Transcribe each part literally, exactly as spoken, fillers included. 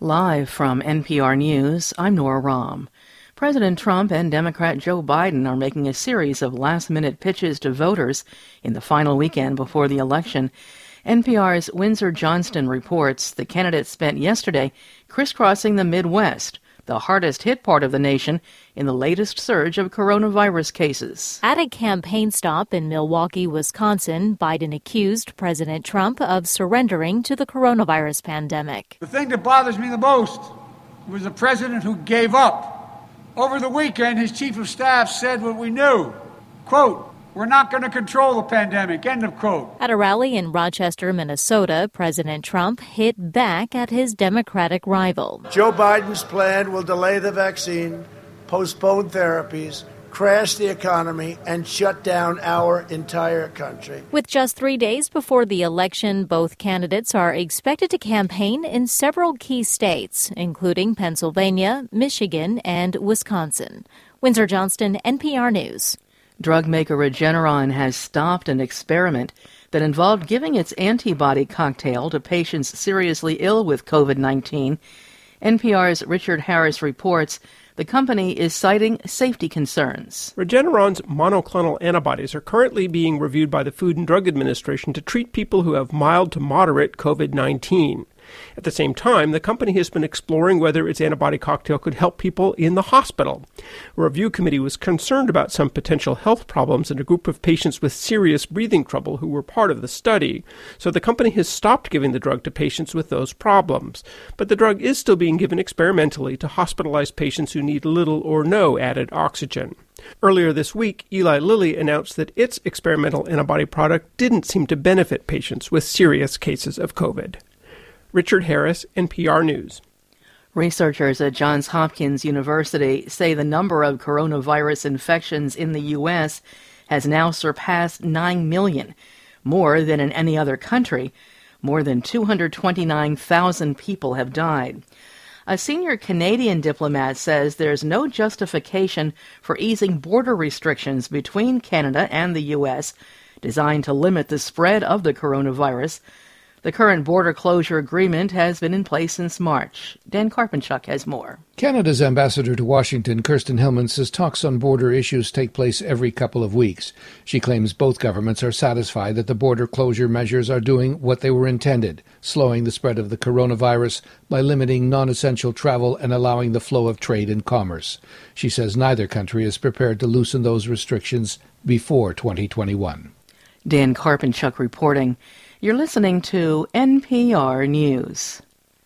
Live from N P R News, I'm Nora Rahm. President Trump and Democrat Joe Biden are making a series of last-minute pitches to voters in the final weekend before the election. N P R's Windsor Johnston reports the candidates spent yesterday crisscrossing the Midwest, the hardest-hit part of the nation in the latest surge of coronavirus cases. At a campaign stop in Milwaukee, Wisconsin, Biden accused President Trump of surrendering to the coronavirus pandemic. The thing that bothers me the most was the president who gave up. Over the weekend, his chief of staff said what we knew. Quote, "We're not going to control the pandemic," end of quote. At a rally in Rochester, Minnesota, President Trump hit back at his Democratic rival. Joe Biden's plan will delay the vaccine, postpone therapies, crash the economy, and shut down our entire country. With just three days before the election, both candidates are expected to campaign in several key states, including Pennsylvania, Michigan, and Wisconsin. Windsor Johnston, N P R News. Drug maker Regeneron has stopped an experiment that involved giving its antibody cocktail to patients seriously ill with covid nineteen. N P R's Richard Harris reports the company is citing safety concerns. Regeneron's monoclonal antibodies are currently being reviewed by the Food and Drug Administration to treat people who have mild to moderate covid nineteen. At the same time, the company has been exploring whether its antibody cocktail could help people in the hospital. A review committee was concerned about some potential health problems in a group of patients with serious breathing trouble who were part of the study, so the company has stopped giving the drug to patients with those problems. But the drug is still being given experimentally to hospitalized patients who need little or no added oxygen. Earlier this week, Eli Lilly announced that its experimental antibody product didn't seem to benefit patients with serious cases of COVID. Richard Harris, N P R News. Researchers at Johns Hopkins University say the number of coronavirus infections in the U S has now surpassed nine million, more than in any other country. More than two hundred twenty-nine thousand people have died. A senior Canadian diplomat says there's no justification for easing border restrictions between Canada and the U S designed to limit the spread of the coronavirus. The current border closure agreement has been in place since March. Dan Karpenchuk has more. Canada's ambassador to Washington, Kirsten Hillman, says talks on border issues take place every couple of weeks. She claims both governments are satisfied that the border closure measures are doing what they were intended, slowing the spread of the coronavirus by limiting non-essential travel and allowing the flow of trade and commerce. She says neither country is prepared to loosen those restrictions before twenty twenty-one. Dan Karpenchuk reporting. You're listening to N P R News.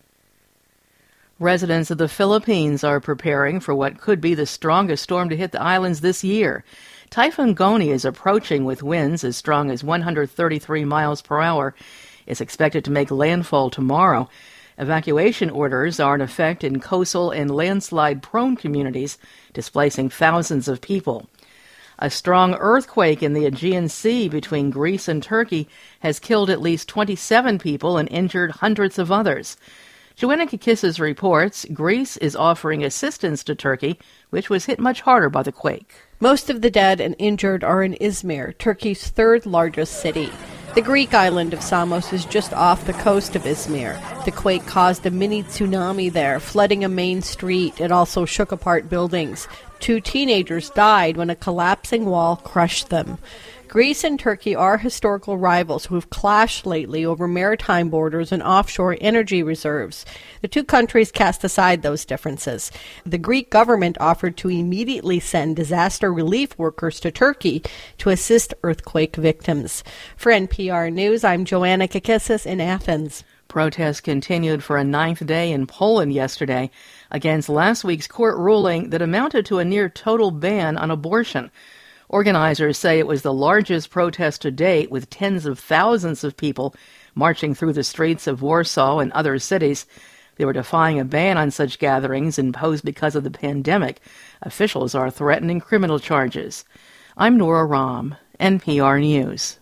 Residents of the Philippines are preparing for what could be the strongest storm to hit the islands this year. Typhoon Goni is approaching with winds as strong as one hundred thirty-three miles per hour. It's expected to make landfall tomorrow. Evacuation orders are in effect in coastal and landslide-prone communities, displacing thousands of people. A strong earthquake in the Aegean Sea between Greece and Turkey has killed at least twenty-seven people and injured hundreds of others. Joanna Kakissis reports Greece is offering assistance to Turkey, which was hit much harder by the quake. Most of the dead and injured are in Izmir, Turkey's third largest city. The Greek island of Samos is just off the coast of Izmir. The quake caused a mini tsunami there, flooding a main street. It also shook apart buildings. Two teenagers died when a collapsing wall crushed them. Greece and Turkey are historical rivals who have clashed lately over maritime borders and offshore energy reserves. The two countries cast aside those differences. The Greek government offered to immediately send disaster relief workers to Turkey to assist earthquake victims. For N P R News, I'm Joanna Kakissis in Athens. Protests continued for a ninth day in Poland yesterday against last week's court ruling that amounted to a near-total ban on abortion. Organizers say it was the largest protest to date, with tens of thousands of people marching through the streets of Warsaw and other cities. They were defying a ban on such gatherings imposed because of the pandemic. Officials are threatening criminal charges. I'm Nora Rahm, N P R News.